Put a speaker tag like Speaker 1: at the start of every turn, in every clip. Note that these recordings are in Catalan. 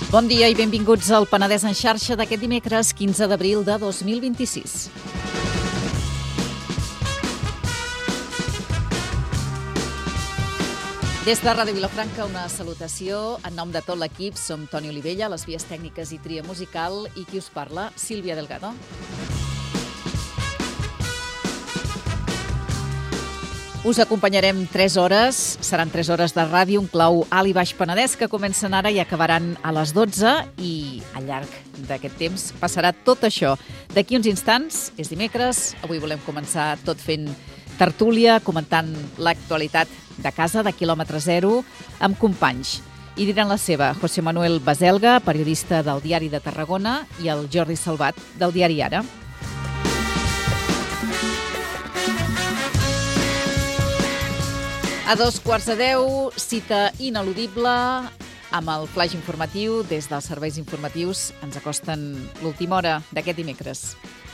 Speaker 1: Bon dia i benvinguts al Penedès en xarxa d'aquest dimecres 15 d'abril de 2026. Des de Ràdio Vilafranca, una salutació. En nom de tot l'equip, som Toni Olivella, les vies tècniques i tria musical, i qui us parla, Sílvia Delgado. Us acompanyarem 3 hores, seran 3 hores de ràdio, un clau alt i baix Penedès, que comencen ara i acabaran a les 12, i al llarg d'aquest temps passarà tot això. D'aquí uns instants, és dimecres, avui volem començar tot fent tertúlia, comentant l'actualitat de casa, de quilòmetre zero, amb companys. I diran la seva José Manuel Baselga, periodista del Diari de Tarragona, i el Jordi Salvat, del Diari Ara. A 9:45, cita ineludible amb el flaix informatiu. Des dels serveis informatius ens acosten l'última hora d'aquest dimecres.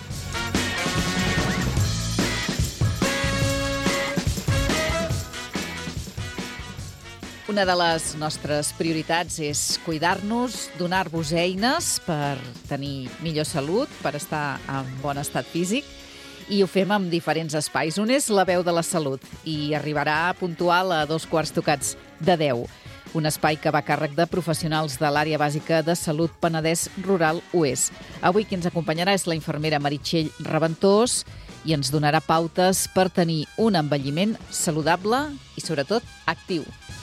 Speaker 1: Una de les nostres prioritats és cuidar-nos, donar-vos eines per tenir millor salut, per estar en bon estat físic, i ho fem amb diferents espais. Un és la veu de la salut i arribarà puntual a 9:15. Un espai que va a càrrec de professionals de l'àrea bàsica de salut Penedès Rural Oest. Avui qui ens acompanyarà és la infermera Meritxell Reventós i ens donarà pautes per tenir un envelliment saludable i, sobretot, actiu.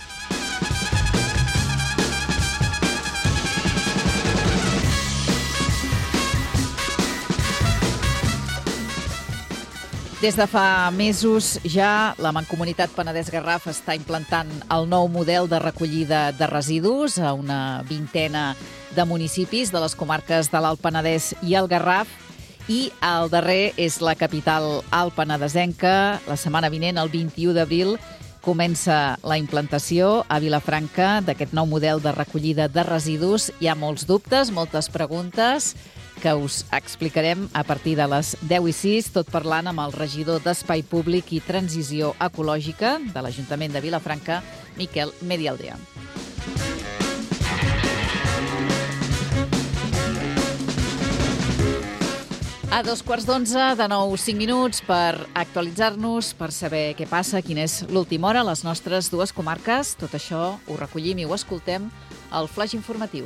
Speaker 1: Des de fa mesos ja, la Mancomunitat Penedès-Garraf està implantant el nou model de recollida de residus a una vintena de municipis de les comarques de l'Alt Penedès i el Garraf, i el darrer és la capital alt-penedesenca. La setmana vinent, el 21 d'abril, comença la implantació a Vilafranca d'aquest nou model de recollida de residus. Hi ha molts dubtes, moltes preguntes, que us explicarem a partir de les 10:06, tot parlant amb el regidor d'Espai Públic i Transició Ecològica de l'Ajuntament de Vilafranca, Miquel Medialdea. A 9:15, de nou 5 minuts per actualitzar-nos, per saber què passa, quina és l'última hora a les nostres dues comarques. Tot això ho recollim i ho escoltem al flaix informatiu.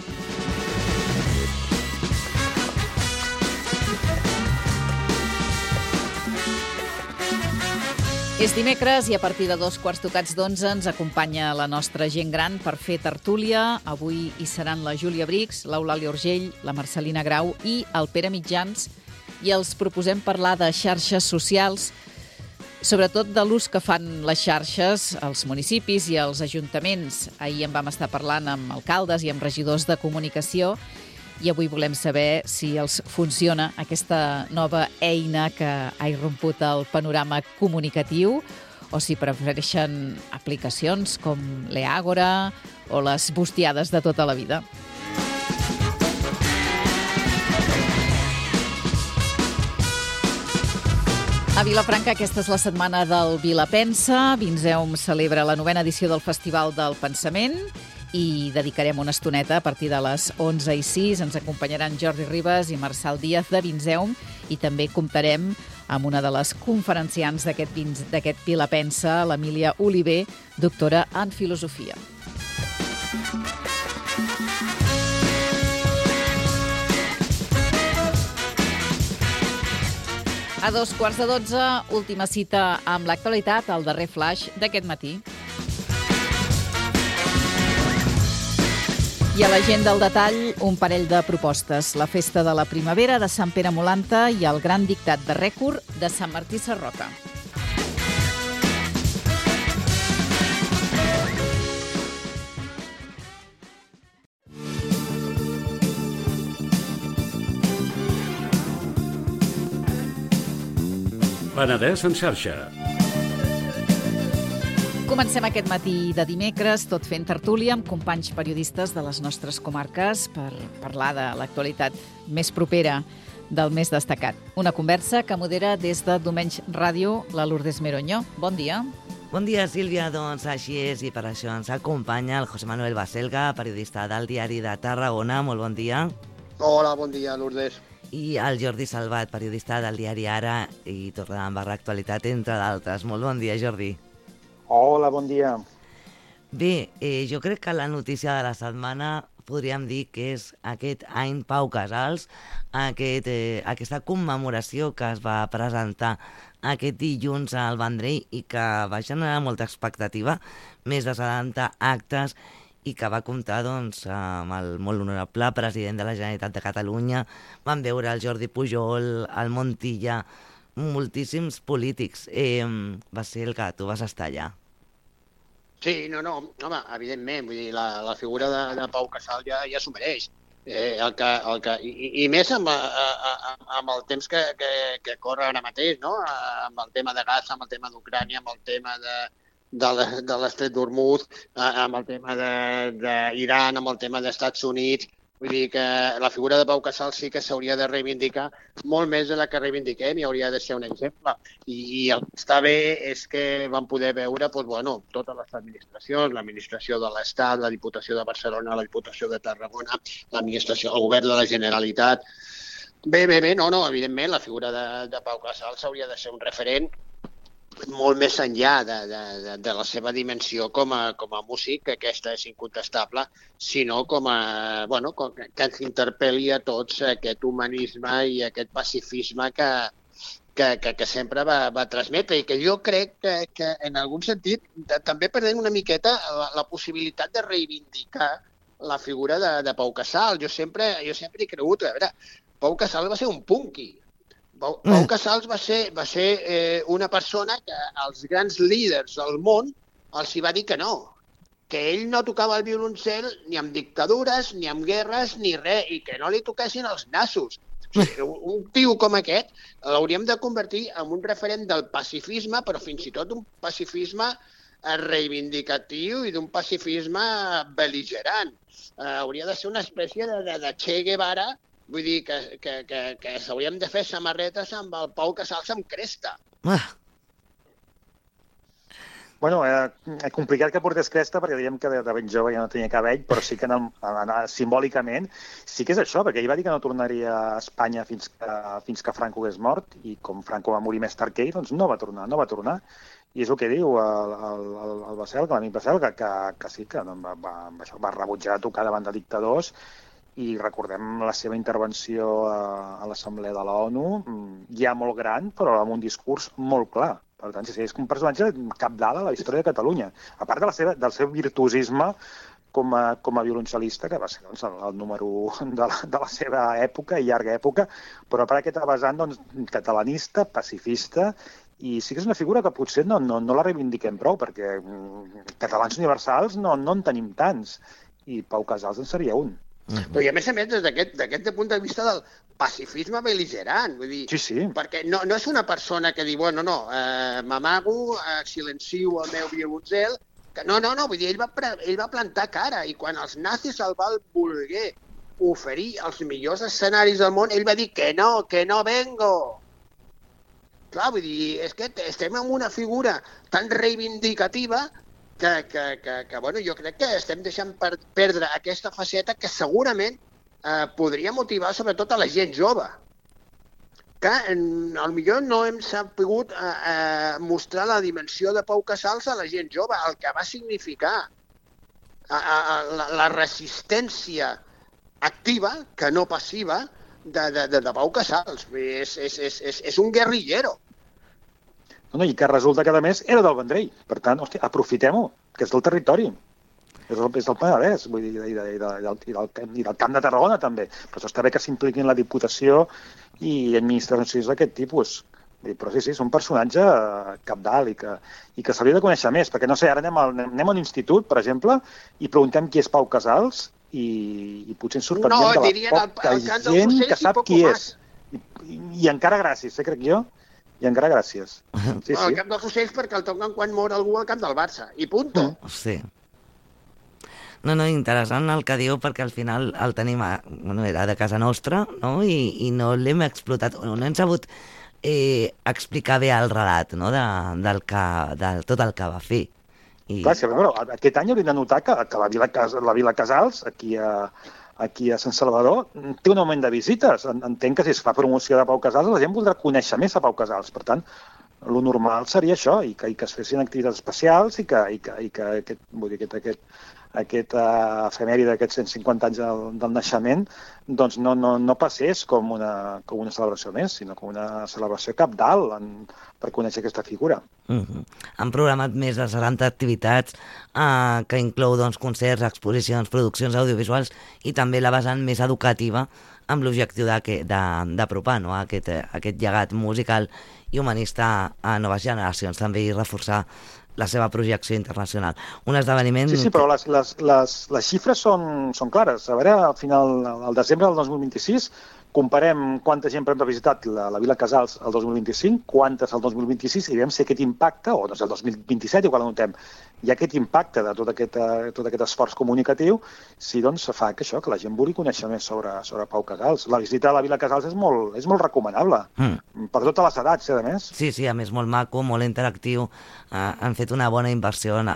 Speaker 1: És dimecres i a partir de 11:15 ens acompanya la nostra gent gran per fer tertúlia. Avui hi seran la Júlia Brix, l'Eulàlia Urgell, la Marcelina Grau i el Pere Mitjans, i els proposem parlar de xarxes socials, sobretot de l'ús que fan les xarxes als municipis i als ajuntaments. Ahir en vam estar parlant amb alcaldes i amb regidors de comunicació, i avui volem saber si els funciona aquesta nova eina que ha irromput el panorama comunicatiu, o si prefereixen aplicacions com l'Eàgora o les bustiades de tota la vida. A Vilafranca, aquesta és la setmana del Vilapensa. Vinzeum celebra la 9ª edició del Festival del Pensament i dedicarem una estoneta a partir de les 11:06. Ens acompanyaran Jordi Ribas i Marçal Díaz de Vinzeum, i també comptarem amb una de les conferenciants d'aquest Vilapensa, l'Emília Oliver, doctora en filosofia. A 11:15, última cita amb l'actualitat, el darrer flaix d'aquest matí. I a l'agenda al detall, un parell de propostes. La festa de la primavera de Sant Pere Molanta i el gran dictat de rècord de Sant Martí Sarroca.
Speaker 2: Penedès en xarxa.
Speaker 1: Comencem aquest matí de dimecres tot fent tertúlia amb companys periodistes de les nostres comarques per parlar de l'actualitat més propera del més destacat. Una conversa que modera des de Domenys Ràdio la Lourdes Meroño. Bon dia.
Speaker 3: Bon dia, Sílvia. Doncs així és, i per això ens acompanya el José Manuel Baselga, periodista del Diari de Tarragona. Molt bon dia.
Speaker 4: Hola, bon dia, Lourdes.
Speaker 3: I el Jordi Salvat, periodista del diari Ara i Torredembarra Actualitat, entre d'altres. Molt bon dia, Jordi.
Speaker 5: Hola, bon dia.
Speaker 3: Bé, jo crec que la notícia de la setmana podríem dir que és aquest any Pau Casals, aquesta commemoració que es va presentar aquest dilluns al Vendrell i que va generar molta expectativa, més de 70 actes, i que va comptar doncs, amb el molt honorable president de la Generalitat de Catalunya. Van veure el Jordi Pujol, el Montilla, moltíssims polítics. Va ser el que tu vas estar allà.
Speaker 4: Sí, no, home, evidentment, vull dir, la figura de Pau Casals ja s'ho mereix. I més amb el temps que corre ara mateix, no? Amb el tema de Gaza, amb el tema d'Ucrània, amb el tema de l'estret d'Hormuz, amb el tema d'Iran, amb el tema dels Estats Units. Vull dir que la figura de Pau Casals sí que s'hauria de reivindicar molt més de la que reivindiquem i hauria de ser un exemple. I el que està bé és que vam poder veure totes les administracions, l'administració de l'Estat, la Diputació de Barcelona, la Diputació de Tarragona, l'administració, el govern de la Generalitat. Bé, no, evidentment la figura de Pau Casals hauria de ser un referent molt més enllà de la seva dimensió com a músic, que aquesta és incontestable, sinó que ens interpel·li a tots aquest humanisme i aquest pacifisme que sempre va transmetre, i que jo crec que en algun sentit també perdem una miqueta la possibilitat de reivindicar la figura de Pau Casals. Jo sempre he cregut, a veure, Pau Casals va ser un punky. Pau Casals va ser una persona que als grans líders del món els hi va dir que no, que ell no tocava el violoncel ni amb dictadures, ni amb guerres, ni res, i que no li toquessin els nassos. O sigui, un tio com aquest l'hauríem de convertir en un referent del pacifisme, però fins i tot un pacifisme reivindicatiu i d'un pacifisme bel·ligerant. Hauria de ser una espècie de Che Guevara. Vull dir que s'hauríem de fer samarretes amb el Pau Casals amb cresta.
Speaker 5: Bueno, complicat que portés cresta, perquè diguem que de ben jove ja no tenia cabell, però sí que simbòlicament sí que és això, perquè ell va dir que no tornaria a Espanya fins que Franco hagués mort, i com Franco va morir més tard que ell, doncs no va tornar. I és el que diu el Baselga, l'amic Baselga, que sí que va rebutjar tocar davant de dictadors. I recordem la seva intervenció a l'Assemblea de la ONU, ja molt gran, però amb un discurs molt clar. Per tant, sí, és un personatge cabdal a la història de Catalunya. A part del seu virtuosisme com a violoncel·lista, que va ser el número 1 de la seva època i llarga època, però a part aquesta vessant catalanista, pacifista, i sí que és una figura que potser no la reivindiquem prou, perquè catalans universals no en tenim tants, i Pau Casals en seria un.
Speaker 4: Però i a més des d'aquest punt de vista del pacifisme bel·ligerant, vull dir,
Speaker 5: sí.
Speaker 4: Perquè no és una persona que diu, m'amago, silencio el meu violoncel, no, vull dir, ell va plantar cara, i quan els nazis el van voler oferir els millors escenaris del món, ell va dir que no vengo. Clar, vull dir, és que estem en una figura tan reivindicativa que jo crec que estem deixant perdre aquesta faceta que segurament podria motivar sobretot a la gent jove, que potser no hem sabut mostrar la dimensió de Pau Casals a la gent jove, el que va significar la resistència activa, que no passiva, de Pau Casals. És un guerrillero.
Speaker 5: I que resulta que, a més, era del Vendrell. Per tant, aprofitem-ho, que és del territori. És del Penedès, vull dir, i del Camp de Tarragona, també. Però està bé que s'impliquin la Diputació i administracions d'aquest tipus. Però sí, és un personatge cabdal i que s'hauria de conèixer més, perquè, no sé, ara anem a un institut, per exemple, i preguntem qui és Pau Casals i potser ens sorprendrem de la poca gent que sap qui és. I encara gràcies, crec jo. I encara gràcies. Sí.
Speaker 4: Al Camp dels Ocells perquè el toquen quan mor algú al camp del Barça. I punto.
Speaker 3: Sí. No, interessant el que diu, perquè al final el tenim, era de casa nostra, no? I no l'hem explotat, no hem sabut explicar bé el relat, no? de tot el que va fer.
Speaker 5: Clar, sí, però aquest any hauríem de notar que la Vila Casals, aquí a Sant Salvador, té un augment de visites. Entenc que si es fa promoció de Pau Casals, la gent voldrà conèixer més a Pau Casals. Per tant, lo normal seria això, i que es fessin activitats especials i que aquest efemèri d'aquests 150 anys del naixement doncs no passés com una celebració més, sinó com una celebració cabdal per conèixer aquesta figura.
Speaker 3: Han programat més de 70 activitats que inclou concerts, exposicions, produccions audiovisuals i també la vessant més educativa amb l'objectiu d'apropar aquest llegat musical i humanista a noves generacions, també i reforçar la seva projecció internacional. Un esdeveniment...
Speaker 5: Sí, però les xifres són clares. A veure, al desembre del 2026, comparem quanta gent ha visitat la Vila Casals el 2025, quantes el 2026, i veiem si aquest impacte, o el 2027, igual notem, hi ha aquest impacte de tot aquest esforç comunicatiu, si fa que la gent vulgui conèixer més sobre Pau Casals. La visita a la Vila Casals és molt recomanable, per totes les edats, a més.
Speaker 3: Sí, a més, molt maco, molt interactiu. Han fet una bona inversió a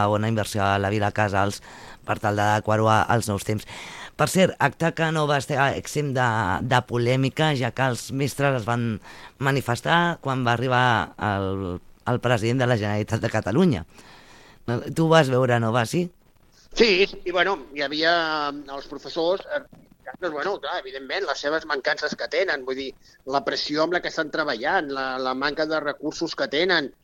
Speaker 3: la Vila Casals per tal d'adequar-ho als nous temps. Per cert, acte que no va estar exempt de polèmica, ja que els mestres es van manifestar quan va arribar el president de la Generalitat de Catalunya. Tu ho vas veure, no va, sí?
Speaker 4: Sí, i hi havia els professors, clar, evidentment, les seves mancances que tenen, vull dir, la pressió amb la que estan treballant, la manca de recursos que tenen,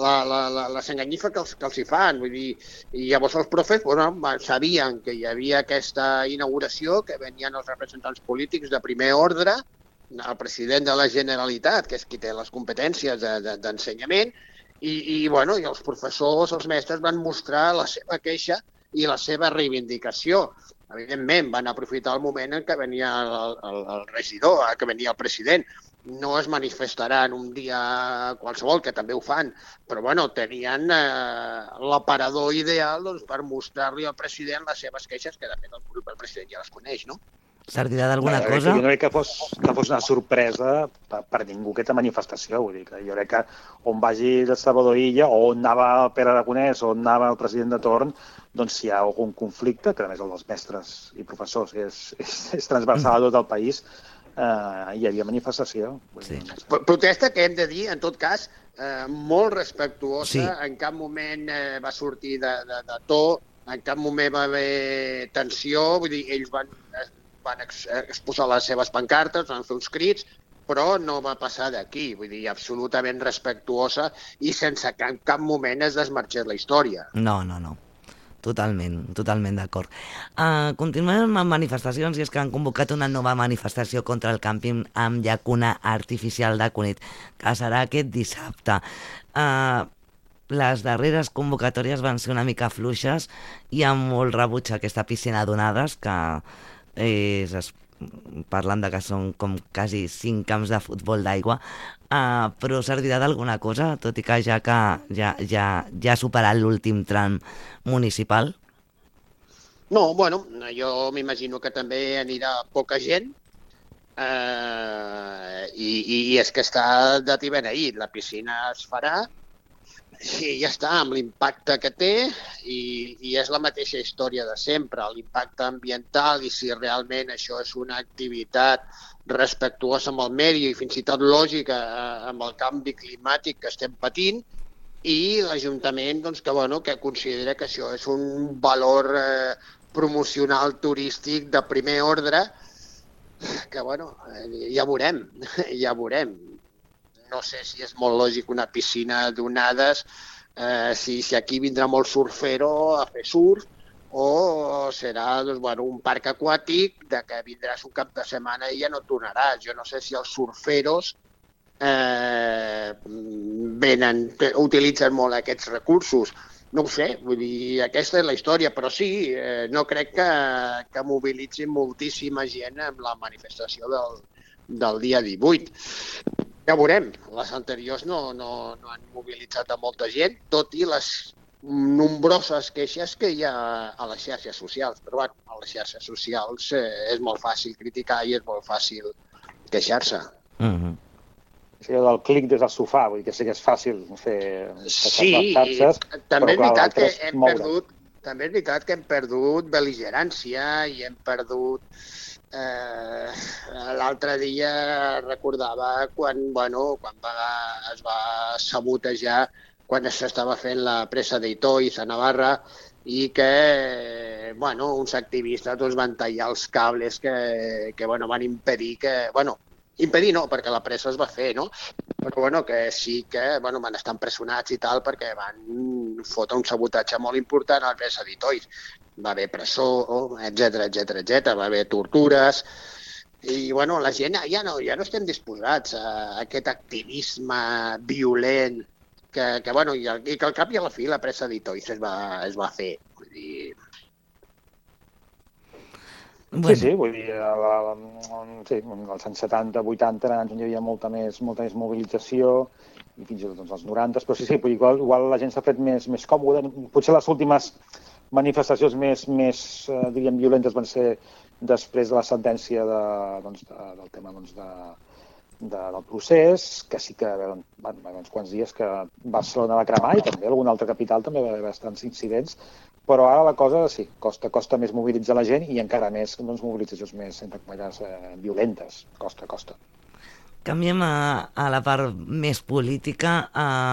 Speaker 4: la s'enganyifa que els hi fan, vull dir, i llavors els profes sabien que hi havia aquesta inauguració, que venien els representants polítics de primer ordre, el president de la Generalitat, que és qui té les competències d'ensenyament, i els professors, els mestres, van mostrar la seva queixa i la seva reivindicació. Evidentment, van aprofitar el moment en què venia el regidor, que venia el president. No es manifestaran un dia qualsevol, que també ho fan, però tenien l'aparador ideal per mostrar-li al president les seves queixes, que de fet el president ja les coneix, no?
Speaker 3: S'ha dirà d'alguna cosa?
Speaker 5: Jo no crec que fos una sorpresa per ningú aquesta manifestació. Vull dir que jo crec que on vagi el Salvador Illa, o on anava el Pere Aragonès, o on anava el president de torn, doncs si hi ha algun conflicte, que a més el dels mestres i professors és transversal a tot el país, hi havia manifestació.
Speaker 3: Sí.
Speaker 4: Protesta que hem de dir, en tot cas, molt respectuosa, en cap moment va sortir de to, en cap moment va haver tensió, vull dir, ells van exposar les seves pancartes, van fer uns crits, però no va passar d'aquí, vull dir, absolutament respectuosa i sense que en cap moment es desmarxés la història.
Speaker 3: No. Totalment d'acord. Continuem amb manifestacions, i és que han convocat una nova manifestació contra el càmping amb llacuna artificial de Cunit, que serà aquest dissabte. Les darreres convocatòries van ser una mica fluixes i amb molt rebuig a aquesta piscina d'onades, que parlant de que són com quasi 5 camps de futbol d'aigua, però servirà d'alguna cosa, tot i que ja ha superat l'últim tram municipal?
Speaker 4: No, jo m'imagino que també anirà poca gent, i és que està de ti beneït. La piscina es farà, i ja està, amb l'impacte que té, i és la mateixa història de sempre, l'impacte ambiental, i si realment això és una activitat respectuosa amb el medi i fins i tot lògica amb el canvi climàtic que estem patint, i l'Ajuntament que considera que això és un valor promocional turístic de primer ordre, que ja veurem. No sé si és molt lògic una piscina d'onades, si aquí vindrà molt surfero a fer surf, o serà un parc aquàtic de que vindràs un cap de setmana i ja no tornaràs. Jo no sé si els surferos utilitzen molt aquests recursos. No ho sé, vull dir, aquesta és la història, però sí, no crec que mobilitzin moltíssima gent amb la manifestació del dia 18. Ja veurem, les anteriors no han mobilitzat a molta gent, tot i les nombroses queixes que hi ha a les xarxes socials. Però a les xarxes socials és molt fàcil criticar i és molt fàcil queixar-se.
Speaker 5: Sí, del clic des del sofà, vull dir que sí que és fàcil fer
Speaker 4: Sí,
Speaker 5: les xarxes,
Speaker 4: també és
Speaker 5: però clar,
Speaker 4: veritat que
Speaker 5: l'altre és
Speaker 4: hem
Speaker 5: moure.
Speaker 4: perdut, també és veritat que hem perdut bel·ligerància i hem perdut... L'altre dia recordava quan es va sabotejar, quan s'estava fent la presa d'Itoiz a Navarra i que uns activistes van tallar els cables que van impedir que... Impedir no, perquè la pressa es va fer, no? Però que sí que van estar empresonats i tal perquè van fotre un sabotatge molt important a la presa d'Itoiz. Va haver presó, etc. Va haver tortures i la gent ja no estem disposats a aquest activisme violent que al cap i a la fi la presa d'Itoiz es va fer. Vull dir...
Speaker 5: Bueno. Sí, vull dir, als anys 70, 80, on hi havia molta més mobilització, i fins i tot als 90, però sí, igual la gent s'ha fet més còmoda. Potser les últimes manifestacions més diríem, violentes van ser després de la sentència del tema del procés, que sí que van uns quants dies que Barcelona va cremar i també alguna altra capital també va haver bastants incidents, però ara la cosa sí, costa més mobilitzar la gent i encara més mobilitzacions més, entre cometes, violentes. Costa.
Speaker 3: Canviem a la part més política.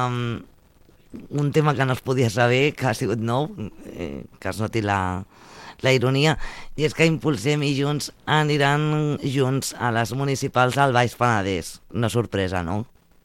Speaker 3: Un tema que no es podia saber, que ha sigut nou, que es noti la ironia, i és que Impulsem i Junts aniran junts a les municipals al Baix Penedès. No sorpresa, no?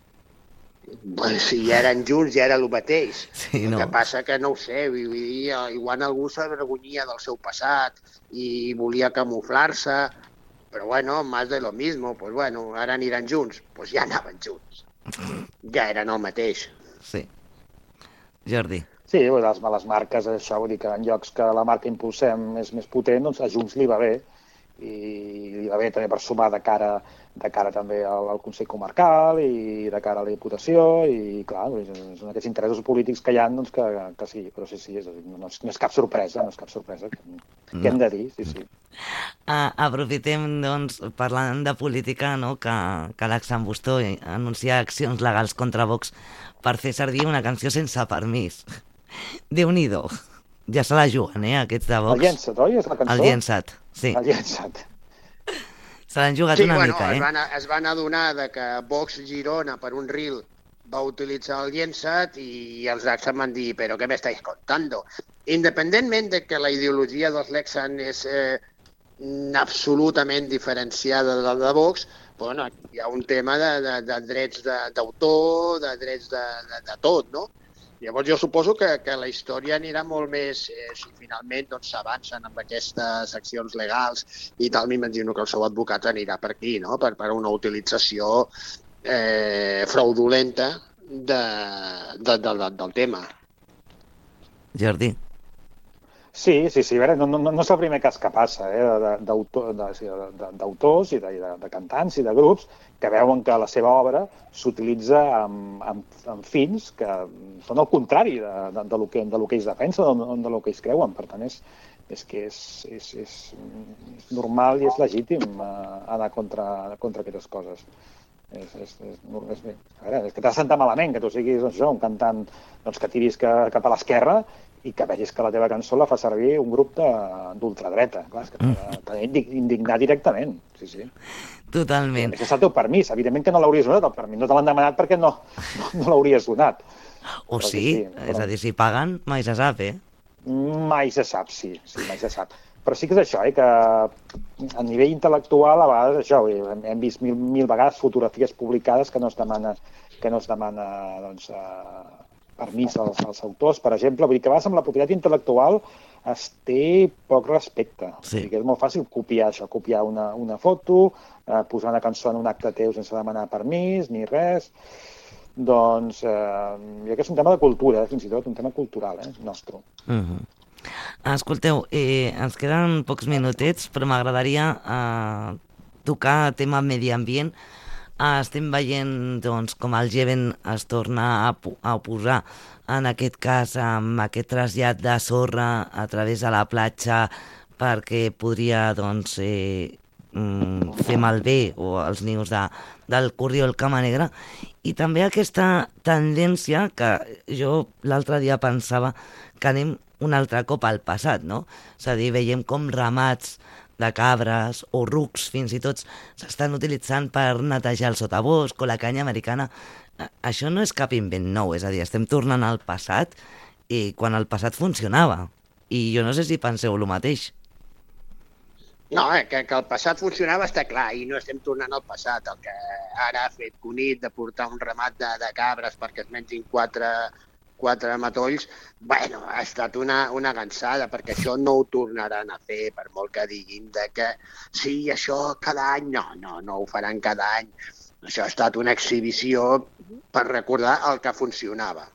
Speaker 4: Si ja eren junts, ja era el mateix.
Speaker 3: Sí,
Speaker 4: no. El
Speaker 3: no.
Speaker 4: que passa que no ho sé, igual algú s'avergonyia del seu passat i volia camuflar-se, però más de lo mismo, pues ara aniran junts, pues ja anaven junts. Ja eren el mateix.
Speaker 3: Sí. Jordi.
Speaker 5: Sí, les marques, això, vull dir que en llocs que la marca Impulsem és més potent, doncs a Junts li va bé, i li va bé també per sumar de cara també al Consell Comarcal i de cara a la Diputació, i clar, són aquests interessos polítics que hi ha, doncs que sí, però sí, no és cap sorpresa, què hem de dir, sí.
Speaker 3: Aprofitem, doncs, parlant de política, no, que l'Axan Bustó anuncia accions legals contra Vox per fer servir una canció sense permís. Déu-n'hi-do. Ja se la juguen, aquests de Vox.
Speaker 5: El Llençat, oi? És la cançó?
Speaker 3: El Llençat, sí.
Speaker 5: El Llençat.
Speaker 3: Se l'han jugat una mica,
Speaker 4: es van adonar que Vox Girona, per un reel, va utilitzar el Llençat i els Lexan van dir, però què m'estáis contando? Independentment de que la ideologia dels Lexan és absolutament diferenciada de la de Vox, hi ha un tema de drets d'autor, de drets de tot, no? Llavors jo suposo que la història anirà molt més, si finalment s'avancen amb aquestes accions legals i tal, m'imagino que el seu advocat anirà per aquí, no? Per una utilització fraudulenta del tema.
Speaker 3: Jordi.
Speaker 5: Sí, a veure, no és el primer cas que passa, d'autors i de cantants i de grups que veuen que la seva obra s'utilitza amb fins que són el contrari del que ells defensen o del que ells creuen. Per tant, és normal i és legítim anar contra aquestes coses. És que t'ha de sentar malament que tu siguis un cantant que tiris cap a l'esquerra i que vegis que la teva cançó la fa servir un grup d'ultradreta. Clar, és que t'ha d'indignar directament. Sí.
Speaker 3: Totalment.
Speaker 5: És el teu permís. Evidentment que no l'hauries donat, el permís. No te l'han demanat perquè no l'hauries donat.
Speaker 3: O sí, és a dir, si paguen, mai se sap,
Speaker 5: Mai se sap, sí, mai se sap. Però sí que és això, que a nivell intel·lectual, a vegades, això, hem vist mil vegades fotografies publicades que no es demana permís als autors, per exemple. Vull dir que a vegades amb la propietat intel·lectual es té poc respecte.
Speaker 3: Sí.
Speaker 5: És molt fàcil copiar una foto, posar una cançó en un acte teu sense demanar permís ni res. Doncs jo crec que és un tema de cultura, fins i tot un tema cultural, nostre.
Speaker 3: Escolteu, ens queden pocs minutets, però m'agradaria tocar tema medi ambient. Estem veient com el G20 es torna a oposar, en aquest cas amb aquest trasllat de sorra a través de la platja perquè podria fer malbé o els nius del corriol cama negra, i també aquesta tendència que jo l'altre dia pensava que anem un altre cop al passat, no? És a dir, veiem com ramats de cabres o rucs fins i tot s'estan utilitzant per netejar el sotabosc o la canya americana. Això no és cap invent nou, és a dir, estem tornant al passat i quan el passat funcionava. I jo no sé si penseu el mateix.
Speaker 4: No, que el passat funcionava està clar i no estem tornant al passat. El que ara ha fet Cunit de portar un ramat de cabres perquè es mengin quatre matolls, bueno, ha estat una gansada, perquè això no ho tornaran a fer, per molt que diguin de que sí, això cada any, no ho faran cada any. Això ha estat una exhibició per recordar el que funcionava.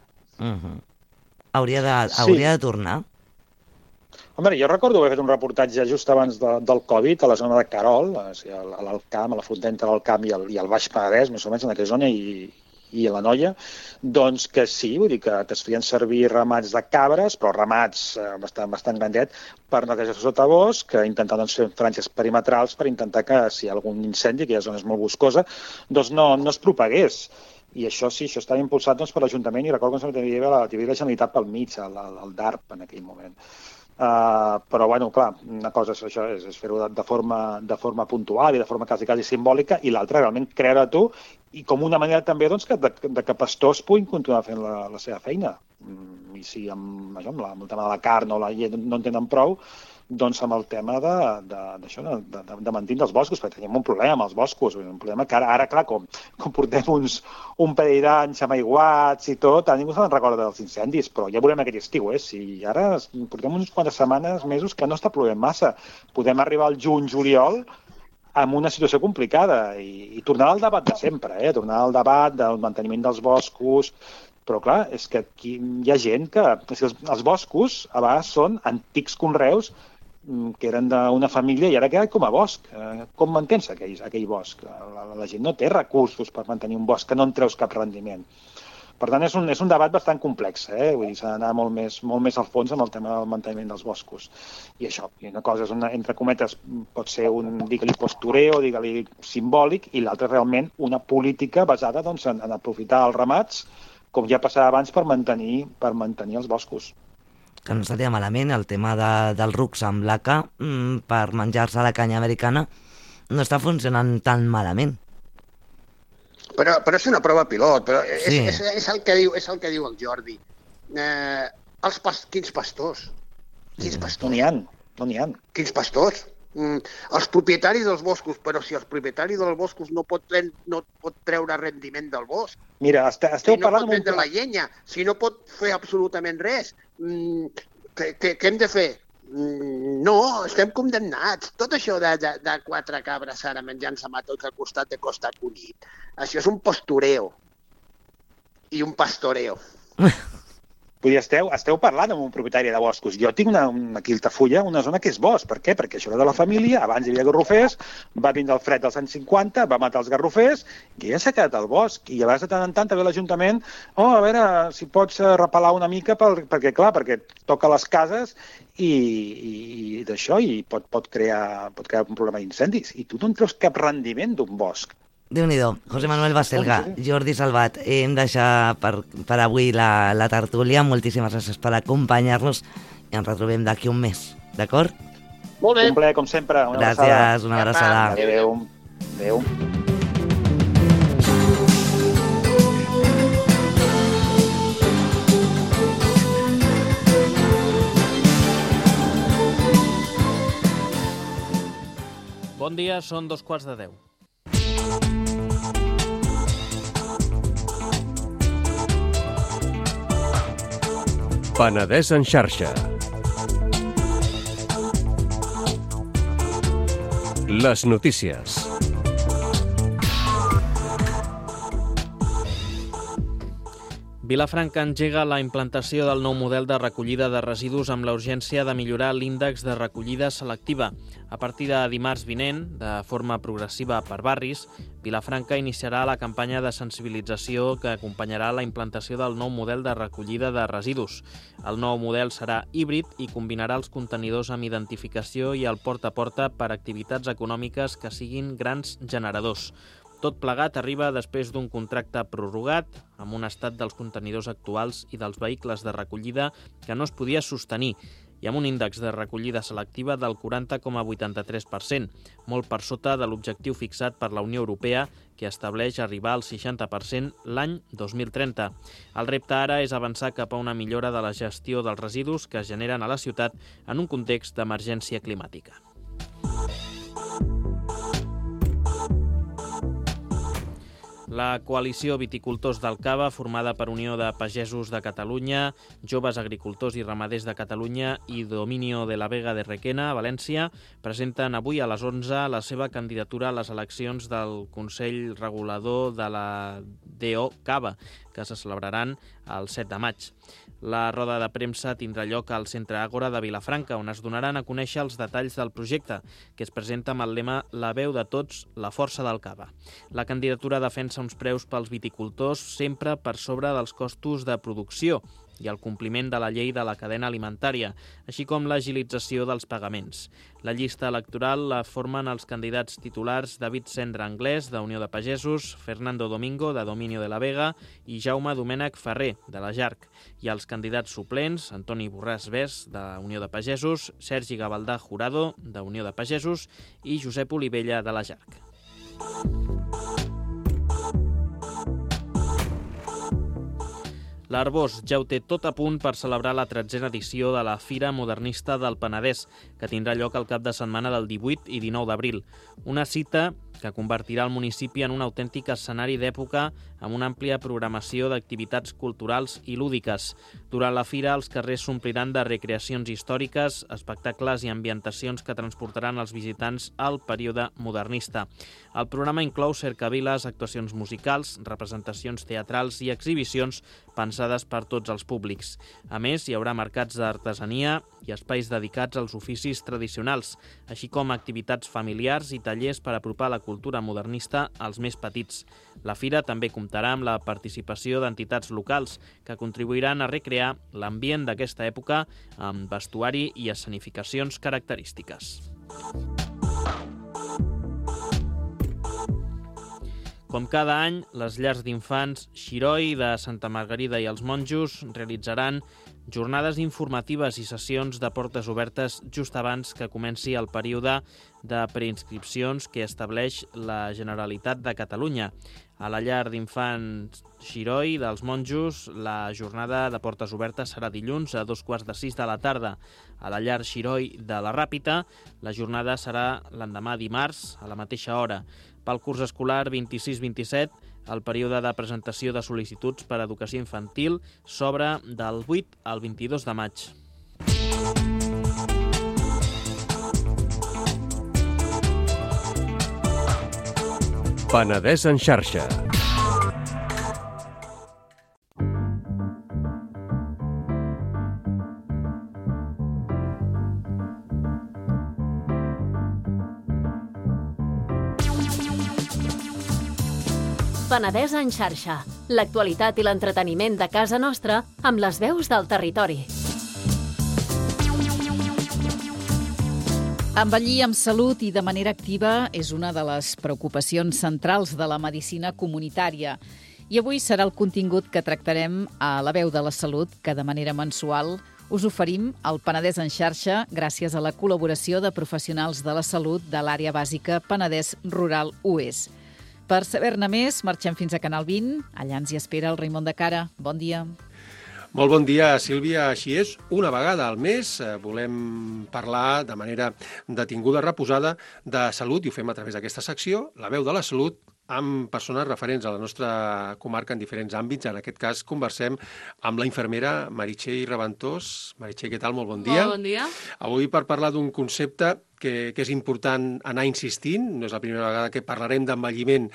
Speaker 3: Hauria de tornar?
Speaker 5: Home, jo recordo haver fet un reportatge just abans del Covid a la zona de Querol, a l'Alt Camp, a la frontera entre l'Alt Camp i el Baix Penedès, més o menys en aquella zona, i a l'Anoia, doncs que sí, vull dir que es feien servir ramats de cabres, però ramats bastant grandet, per netejar el sotabosc, intentant fer franges perimetrals per intentar que si hi ha algun incendi, que la zona és molt boscosa, doncs no es propagués. I això sí, això estava impulsat per l'Ajuntament i recordo que hi havia la Generalitat pel mig, el DARP en aquell moment. Però, bueno, clar, una cosa és això, és fer-ho de forma puntual i de forma quasi simbòlica, i l'altra realment creure tu, i com una manera també que pastors puguin continuar fent la seva feina. I si amb el tema de la carn o la llet no en tenen prou, doncs amb el tema de mantenir els boscos, perquè tenim un problema amb els boscos, un problema que ara clar, com portem un parell d'anys amb aiguats i tot, ningú se'n recorda dels incendis, però ja veurem aquest estiu, si ara portem uns quantes setmanes, mesos, que no està plovent massa. Podem arribar al juny-juliol amb una situació complicada i tornar al debat de sempre, tornar al debat del manteniment dels boscos, però clar, és que aquí hi ha gent que... Els boscos a vegades són antics conreus que eren d'una família i ara queda com a bosc. Com mantens aquell bosc? La gent no té recursos per mantenir un bosc que no en treus cap rendiment. Per tant, és un debat bastant complex, vull dir, s'ha d'anar molt més al fons amb el tema del manteniment dels boscos. I això, una cosa és, entre cometes, pot ser digue-li postureo, digue-li simbòlic, i l'altra realment una política basada en aprofitar els ramats, com ja passava abans, per mantenir els boscos.
Speaker 3: Que no estaria malament el tema dels rucs amb laca per menjar-se la canya americana, no està funcionant tan malament.
Speaker 4: Però és una prova pilot, però
Speaker 3: sí.
Speaker 4: és el que diu el Jordi. Quins pastors?
Speaker 5: No n'hi ha.
Speaker 4: Quins pastors? Els propietaris dels boscos, però si el propietari dels boscos no pot treure rendiment del bosc,
Speaker 5: mira, esteu parlant...
Speaker 4: Si no pot vendre la llenya, si no pot fer absolutament res, què hem de fer? No, estem condemnats. Tot això de quatre cabres ara menjant-se matots al costat de Costa Cunit, això és un postureo i un pastoreo.
Speaker 5: Vull dir, esteu parlant amb un propietari de boscos. Jo tinc aquí a Altafulla una zona que és bosc. Per què? Perquè això era de la família, abans hi havia garrofers, va vindre el fred dels anys 50, va matar els garrofers, i ja s'ha quedat al bosc. I a vegades de tant en tant també l'Ajuntament, a veure si pots repelar una mica, perquè toca les cases i d'això, i pot crear un problema d'incendis. I tu no en treus cap rendiment d'un bosc.
Speaker 3: Déu-n'hi-do. José Manuel Baselga, Jordi Salvat, hem deixat per avui la tertúlia. Moltíssimes gràcies per acompanyar-nos i ens retrobem d'aquí un mes, d'acord?
Speaker 4: Molt bé.
Speaker 5: Un plaer, com sempre.
Speaker 3: Gràcies, una abraçada.
Speaker 5: Adéu.
Speaker 6: Bon dia, són 2:15.
Speaker 2: Penedès en xarxa. Les notícies.
Speaker 6: Vilafranca engega la implantació del nou model de recollida de residus amb la urgència de millorar l'índex de recollida selectiva. A partir de dimarts vinent, de forma progressiva per barris, Vilafranca iniciarà la campanya de sensibilització que acompanyarà la implantació del nou model de recollida de residus. El nou model serà híbrid i combinarà els contenidors amb identificació i el porta a porta per activitats econòmiques que siguin grans generadors. Tot plegat arriba després d'un contracte prorrogat amb un estat dels contenidors actuals i dels vehicles de recollida que no es podia sostenir i amb un índex de recollida selectiva del 40,83%, molt per sota de l'objectiu fixat per la Unió Europea, que estableix arribar al 60% l'any 2030. El repte ara és avançar cap a una millora de la gestió dels residus que es generen a la ciutat en un context d'emergència climàtica. La coalició Viticultors del Cava, formada per Unió de Pagesos de Catalunya, Joves Agricultors i Ramaders de Catalunya i Dominio de la Vega de Requena, a València, presenten avui a les 11 la seva candidatura a les eleccions del Consell Regulador de la DO Cava, que se celebraran el 7 de maig. La roda de premsa tindrà lloc al Centre Àgora de Vilafranca, on es donaran a conèixer els detalls del projecte, que es presenta amb el lema «La veu de tots, la força del cava». La candidatura defensa uns preus pels viticultors sempre per sobre dels costos de producció i el compliment de la llei de la cadena alimentària, així com l'agilització dels pagaments. La llista electoral la formen els candidats titulars David Cendra Anglès, de Unió de Pagesos, Fernando Domingo, de Dominio de la Vega, i Jaume Domènech Ferrer, de la JARC, i els candidats suplents, Antoni Borràs Bes, de Unió de Pagesos, Sergi Gavaldà Jurado, de Unió de Pagesos, i Josep Olivella, de la JARC. L'Arboç ja ho té tot a punt per celebrar la 13a edició de la Fira Modernista del Penedès, que tindrà lloc el cap de setmana del 18 i 19 d'abril. Una cita que convertirà el municipi en un autèntic escenari d'època amb una àmplia programació d'activitats culturals i lúdiques. Durant la fira, els carrers s'ompliran de recreacions històriques, espectacles i ambientacions que transportaran els visitants al període modernista. El programa inclou cercaviles, actuacions musicals, representacions teatrals i exhibicions pensades per tots els públics. A més, hi haurà mercats d'artesania i espais dedicats als oficis tradicionals, així com activitats familiars i tallers per apropar la cultura modernista als més petits. La fira també comptarà amb la participació d'entitats locals que contribuiran a recrear l'ambient d'aquesta època amb vestuari i escenificacions característiques. Com cada any, les llars d'infants Xiroi de Santa Margarida i els Monjos realitzaran jornades informatives i sessions de portes obertes just abans que comenci el període de preinscripcions que estableix la Generalitat de Catalunya. A la llar d'infants Xiroi dels Monjos, la jornada de portes obertes serà dilluns a 5:15 de la tarda. A la llar Xiroi de la Ràpita, la jornada serà l'endemà dimarts a la mateixa hora. Pel curs escolar 26-27, el període de presentació de sol·licituds per a educació infantil s'obre del 8 al 22 de maig.
Speaker 2: Penedès en xarxa.
Speaker 7: Penedès en xarxa. L'actualitat i l'entreteniment de casa nostra amb les veus del territori.
Speaker 1: Envellir amb salut i de manera activa és una de les preocupacions centrals de la medicina comunitària. I avui serà el contingut que tractarem a La Veu de la Salut, que de manera mensual us oferim al Penedès en xarxa gràcies a la col·laboració de professionals de la salut de l'àrea bàsica Penedès Rural UES. Per saber-ne més, marxem fins a Canal 20. Allà ens hi espera el Raimon de Cara. Bon dia.
Speaker 8: Molt bon dia, Sílvia. Així és, una vegada al mes volem parlar de manera detinguda, reposada, de salut, i ho fem a través d'aquesta secció, La Veu de la Salut, amb persones referents a la nostra comarca en diferents àmbits. En aquest cas conversem amb la infermera Meritxell Reventós. Meritxell, què tal? Molt bon dia.
Speaker 9: Molt bon dia.
Speaker 8: Avui per parlar d'un concepte que és important anar insistint, no és la primera vegada que parlarem d'envelliment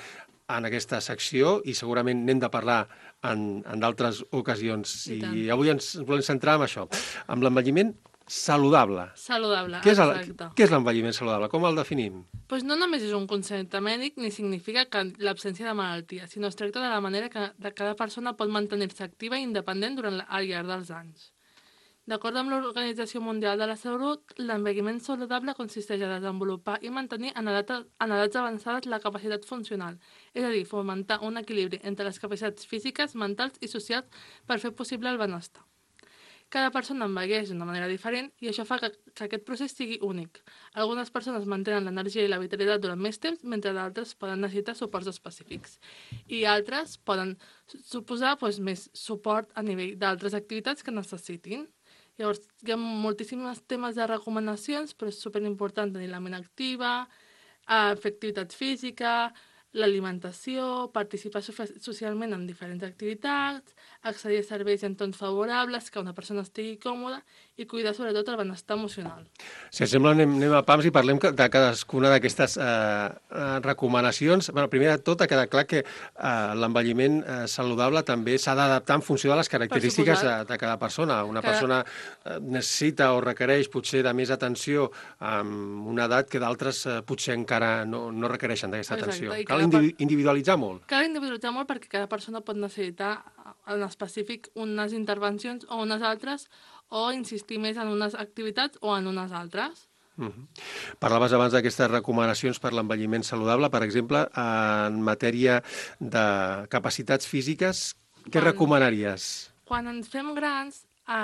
Speaker 8: en aquesta secció i segurament n'hem de parlar en d'altres ocasions. I avui ens volem centrar en això, amb l'envelliment saludable.
Speaker 9: Saludable,
Speaker 8: exacte. Què és l'envelliment saludable? Com el definim?
Speaker 9: Doncs no només és un concepte mèdic ni significa l'absència de malaltia, sinó es tracta de la manera que cada persona pot mantenir-se activa i independent al llarg dels anys. D'acord amb l'Organització Mundial de la Salut, l'envelliment saludable consisteix a desenvolupar i mantenir en edats avançades la capacitat funcional, és a dir, fomentar un equilibri entre les capacitats físiques, mentals i socials per fer possible el benestar. Cada persona envelleix d'una manera diferent i això fa que aquest procés sigui únic. Algunes persones mantenen l'energia i la vitalitat durant més temps, mentre d'altres poden necessitar suports específics. I altres poden suposar més suport a nivell d'altres activitats que necessitin. Llavors, hi ha moltíssims temes de recomanacions, però és superimportant tenir la ment activa, fer activitat física, l'alimentació, participar socialment en diferents activitats, accedir a serveis i entorns favorables, que una persona estigui còmoda i cuidar sobretot el benestar emocional.
Speaker 8: Si et sembla, anem a pams i parlem de cadascuna d'aquestes recomanacions. Primer de tot, ha quedat clar que l'envelliment saludable també s'ha d'adaptar en funció de les característiques de cada persona. Una persona necessita o requereix potser de més atenció amb una edat que d'altres potser encara no requereixen d'aquesta atenció. Cal individualitzar molt.
Speaker 9: Cal individualitzar molt perquè cada persona pot necessitar en específic unes intervencions o unes altres o insistir més en unes activitats o en unes altres.
Speaker 8: Parlaves abans d'aquestes recomanacions per l'envelliment saludable, per exemple, en matèria de capacitats físiques, què recomanaries?
Speaker 9: Quan ens fem grans,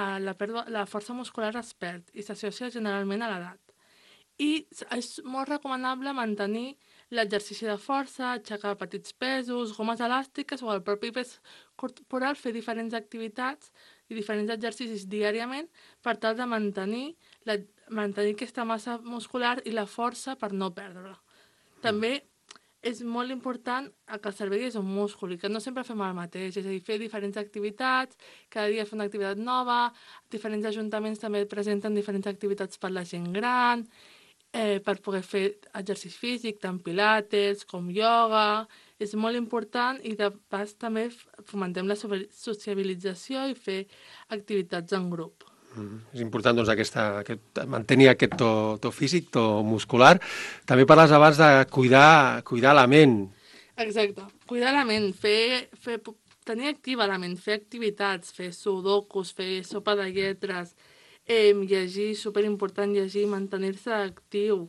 Speaker 9: la força muscular es perd i s'associa generalment a l'edat. I és molt recomanable mantenir l'exercici de força, aixecar petits pesos, gomes elàstiques o el propi pes corporal, fer diferents activitats i diferents exercicis diàriament per tal de mantenir aquesta massa muscular i la força per no perdre-la. També és molt important que el cervell és un múscul i que no sempre fem el mateix, és a dir, fer diferents activitats, cada dia fer una activitat nova, diferents ajuntaments també presenten diferents activitats per la gent gran, per poder fer exercici físic, tant pilates com ioga. És molt important i de pas també fomentem la sociabilització i fer activitats en grup.
Speaker 8: És important doncs, mantenir aquest to físic, to muscular. També parles abans de cuidar la ment.
Speaker 9: Exacte, cuidar la ment, tenir activa la ment, fer activitats, fer sudokus, fer sopa de lletres, llegir, superimportant llegir, mantenir-se actiu.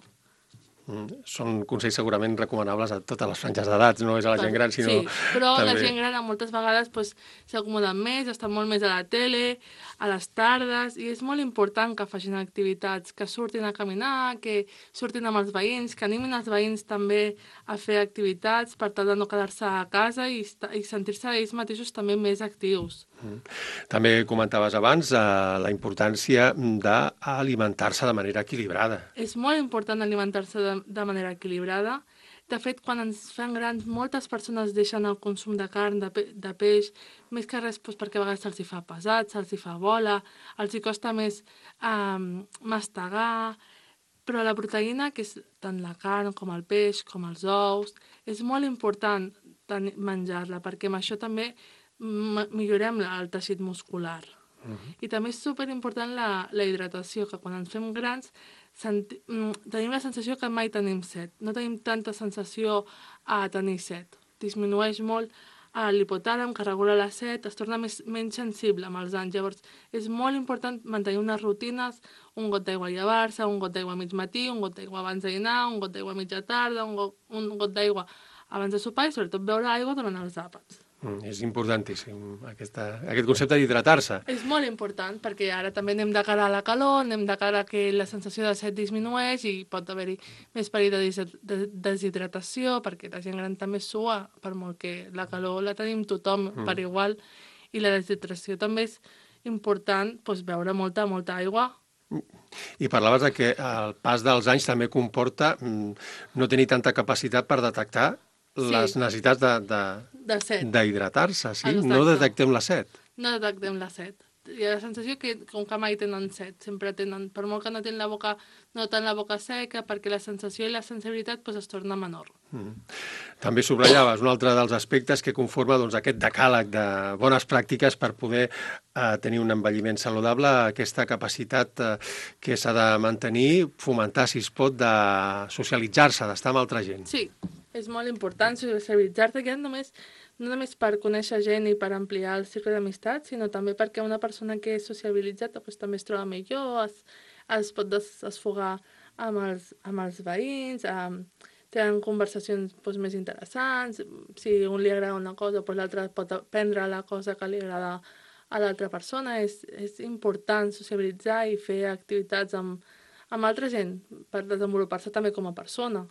Speaker 8: Són consells segurament recomanables a totes les franges d'edats, no és a la gent gran, sinó...
Speaker 9: Sí, però
Speaker 8: també...
Speaker 9: la gent gran moltes vegades s'acomoden més, estan molt més a la tele, a les tardes, i és molt important que facin activitats, que surtin a caminar, que surtin amb els veïns, que animin els veïns també a fer activitats per tal de no quedar-se a casa i sentir-se ells mateixos també més actius.
Speaker 8: També comentaves abans la importància d'alimentar-se de manera equilibrada.
Speaker 9: És molt important alimentar-se de manera equilibrada. De fet, quan ens fem grans, moltes persones deixen el consum de carn, de peix, més que res perquè a vegades se'ls fa pesat, se'ls fa bola, els costa més mastegar, però la proteïna, que és tant la carn com el peix, com els ous, és molt important menjar-la, perquè amb això també millorem el teixit muscular. I també és superimportant la hidratació, que quan ens fem grans tenim la sensació que mai tenim set. No tenim tanta sensació a tenir set. Disminueix molt l'hipotàlem, que regula la set, es torna menys sensible amb els anys. Llavors, és molt important mantenir unes rutines, un got d'aigua a llevar-se, un got d'aigua a mig matí, un got d'aigua abans de dinar, un got d'aigua a mitja tarda, un got d'aigua abans de sopar i sobretot beure aigua durant els àpats.
Speaker 8: És importantíssim, aquest concepte d'hidratar-se.
Speaker 9: És molt important, perquè ara també anem de cara a la calor, anem de cara a que la sensació de set disminueix i pot haver-hi més perill de deshidratació, perquè la gent gran també sua, per molt que la calor la tenim tothom per igual, i la deshidratació també és important beure molta aigua.
Speaker 8: I parlaves que el pas dels anys també comporta no tenir tanta capacitat per detectar les necessitats d'hidratar-se, sí? No detectem la set.
Speaker 9: No detectem la set. hi ha la sensació que com que mai tenen set, sempre tenen, per molt que no tenen la boca seca, perquè la sensació i la sensibilitat es torna menor.
Speaker 8: També subratllaves un altre dels aspectes que conforma aquest decàleg de bones pràctiques per poder tenir un envelliment saludable, aquesta capacitat que s'ha de mantenir, fomentar, si es pot, de socialitzar-se, d'estar amb altra gent.
Speaker 9: Sí, és molt important socialitzar-te, ja no només per conèixer gent i per ampliar el cicle d'amistat, sinó també perquè una persona que és sociabilitzada també es troba millor, es pot desfogar amb els veïns, tenen conversacions més interessants, si a un li agrada una cosa, l'altre pot aprendre la cosa que li agrada a l'altra persona. És important sociabilitzar i fer activitats amb altra gent per desenvolupar-se també com a persona.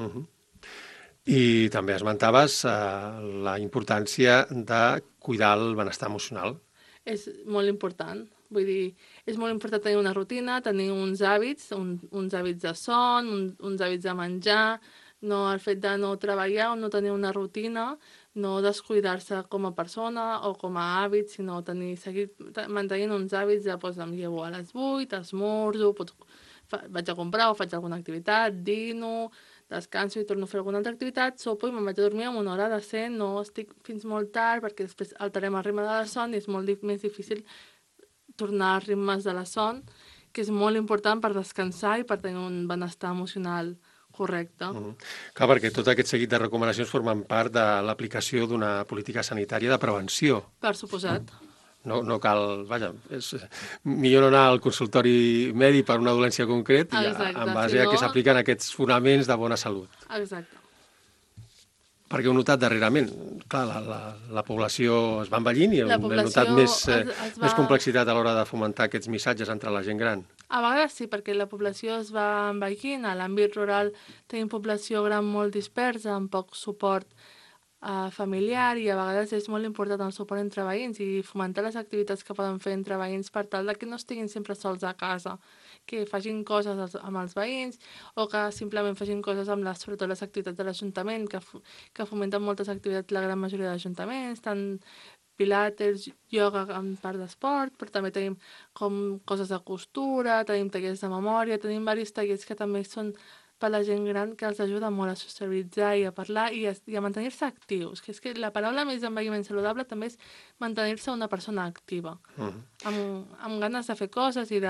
Speaker 8: I també esmentaves la importància de cuidar el benestar emocional.
Speaker 9: És molt important. Vull dir, és molt important tenir una rutina, tenir uns hàbits de son, uns hàbits de menjar, no el fet de no treballar o no tenir una rutina, no descuidar-se com a persona o com a hàbit, sinó seguir mantenint uns hàbits de em llevo a les 8, esmorzo, vaig a comprar o faig alguna activitat, dino, descanso i torno a fer alguna altra activitat, sopo i me'n vaig a dormir amb una hora decent, no estic fins molt tard perquè després alterem el ritme de la son i és molt més difícil tornar als ritmes de la son, que és molt important per descansar i per tenir un benestar emocional correcte.
Speaker 8: Clar, perquè tot aquest seguit de recomanacions formen part de l'aplicació d'una política sanitària de prevenció.
Speaker 9: Per suposat.
Speaker 8: No cal, vaja, és millor no anar al consultori mèdic per una dolència concret i en base a que s'apliquen aquests fonaments de bona salut.
Speaker 9: Exacte.
Speaker 8: Perquè ho he notat darrerament, clar, la població es va envellint i he notat més complexitat a l'hora de fomentar aquests missatges entre la gent gran.
Speaker 9: A vegades sí, perquè la població es va envellint, a l'àmbit rural tenim població gran molt dispersa, amb poc suport familiar i a vegades és molt important el suport entre veïns i fomentar les activitats que poden fer entre veïns per tal que no estiguin sempre sols a casa, que facin coses amb els veïns o que simplement facin coses amb sobretot les activitats de l'Ajuntament, que fomenten moltes activitats la gran majoria d'ajuntaments, tant pilates, ioga en part d'esport, però també tenim com coses de costura, tenim tallers de memòria, tenim diversos tallers que també són per la gent gran que els ajuda molt a socialitzar i a parlar i a mantenir-se actius. Que és que la paraula més d'envelliment saludable també és mantenir-se una persona activa, amb ganes de fer coses i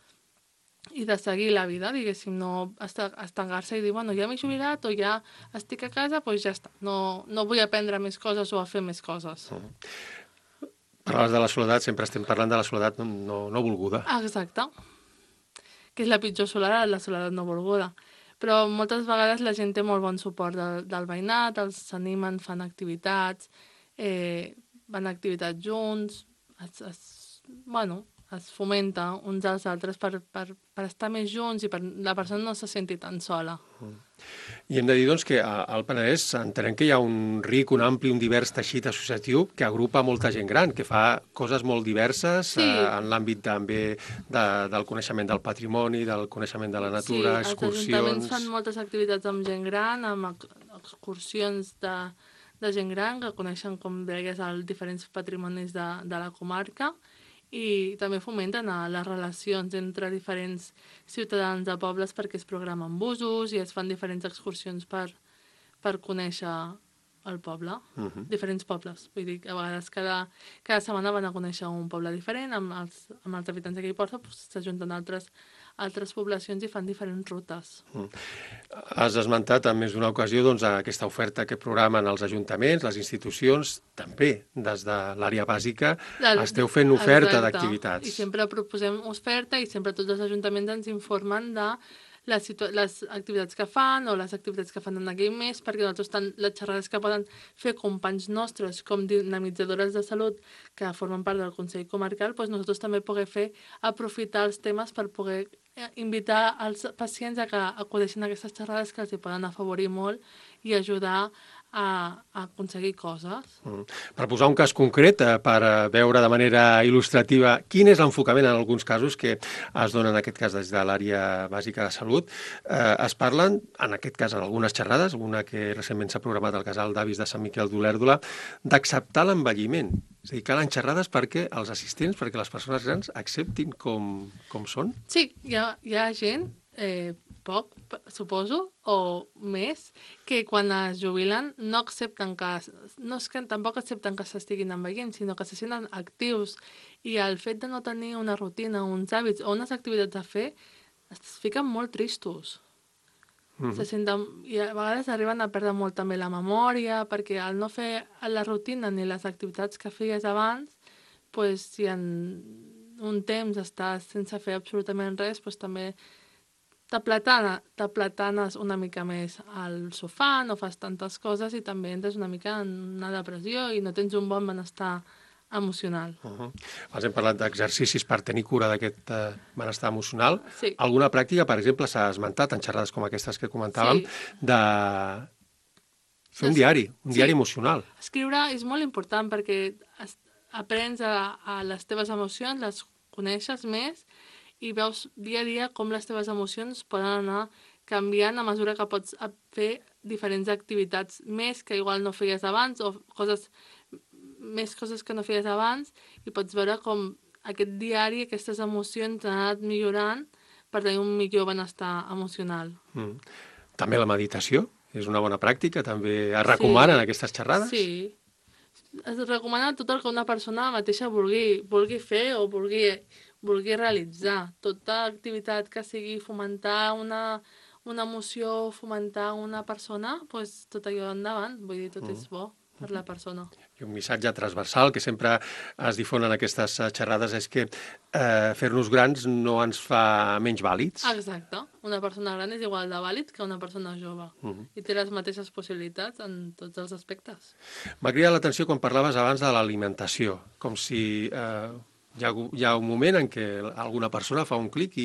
Speaker 9: de seguir la vida, diguéssim, no estangar-se i dir, bueno, ja m'he jubilat o ja estic a casa, doncs ja està. No vull aprendre més coses o a fer més coses.
Speaker 8: Parlaves de la soledat, sempre estem parlant de la soledat no volguda.
Speaker 9: Exacte. Que és la pitjor soledat, la soledat no volguda. Però moltes vegades la gent té molt bon suport del veïnat, els s'animen, fan activitats, van a activitats junts, es fomenta uns als altres per estar més junts i per la persona no se senti tan sola.
Speaker 8: I hem de dir doncs, que al Penedès entenem que hi ha un ric, un ampli, un divers teixit associatiu que agrupa molta gent gran, que fa coses molt diverses en l'àmbit també del coneixement del patrimoni, del coneixement de la natura, excursions...
Speaker 9: Sí, els ajuntaments fan moltes activitats amb gent gran, amb excursions de gent gran que coneixen, com deies, els diferents patrimonis de la comarca i també fomenten les relacions entre diferents ciutadans de pobles perquè es programen busos i es fan diferents excursions per conèixer el poble, diferents pobles. Vull dir, a vegades cada setmana van a conèixer un poble diferent, amb els habitants d'aquell poble s'ajunten altres poblacions i fan diferents rutes.
Speaker 8: Has esmentat en més d'una ocasió aquesta oferta que programen els ajuntaments, les institucions, també des de l'àrea bàsica esteu fent oferta d'activitats.
Speaker 9: I sempre proposem oferta i sempre tots els ajuntaments ens informen de les activitats que fan o les activitats que fan en aquell mes, perquè nosaltres tant les xerrades que poden fer companys nostres com dinamitzadores de salut que formen part del Consell Comarcal, doncs nosaltres també poder aprofitar els temes per poder invitar els pacients a que acudeixin a aquestes xerrades que els hi poden afavorir molt i ajudar a aconseguir coses.
Speaker 8: Per posar un cas concret, per veure de manera il·lustrativa quin és l'enfocament en alguns casos que es donen en aquest cas des de l'àrea bàsica de salut, es parlen, en aquest cas en algunes xerrades, una que recentment s'ha programat al Casal d'Avis de Sant Miquel d'Olèrdola, d'acceptar l'envelliment És a dir, calen xerrades perquè els assistents, perquè les persones grans acceptin com són?
Speaker 9: Sí, hi ha gent, poc, suposo, o més, que quan es jubilen no accepten no és que tampoc accepten que s'estiguin envellint, sinó que se senten actius, i el fet de no tenir una rutina, uns hàbits o unes activitats a fer, es fiquen molt tristos. Se senten, i a vegades arriben a perdre molt també la memòria, perquè al no fer la rutina ni les activitats que feies abans, pues, si en un temps estàs sense fer absolutament res, pues, també t'aplatanes una mica més al sofà, no fas tantes coses i també entres una mica en una depressió i no tens un bon benestar emocional.
Speaker 8: Abans hem parlat d'exercicis per tenir cura d'aquest benestar emocional.
Speaker 9: Sí.
Speaker 8: Alguna pràctica, per exemple, s'ha esmentat en xerrades com aquestes que comentàvem, de fer un diari emocional.
Speaker 9: Escriure és molt important perquè aprens a les teves emocions, les coneixes més i veus dia a dia com les teves emocions poden anar canviant a mesura que pots fer diferents activitats més que igual no feies abans o més coses que no feies abans i pots veure com aquest diari, aquestes emocions han anat millorant per tenir un millor benestar emocional.
Speaker 8: També la meditació és una bona pràctica, també es recomanen aquestes xerrades?
Speaker 9: Sí, es recomana tot el que una persona mateixa vulgui fer o vulgui realitzar. Tota activitat que sigui fomentar una emoció, fomentar una persona, doncs tot allò endavant, vull dir, tot és bo per la persona.
Speaker 8: I un missatge transversal que sempre es difon en aquestes xerrades és que fer-nos grans no ens fa menys vàlids.
Speaker 9: Exacte. Una persona gran és igual de vàlid que una persona jove i té les mateixes possibilitats en tots els aspectes.
Speaker 8: M'ha cridat l'atenció quan parlaves abans de l'alimentació, com si hi ha un moment en què alguna persona fa un clic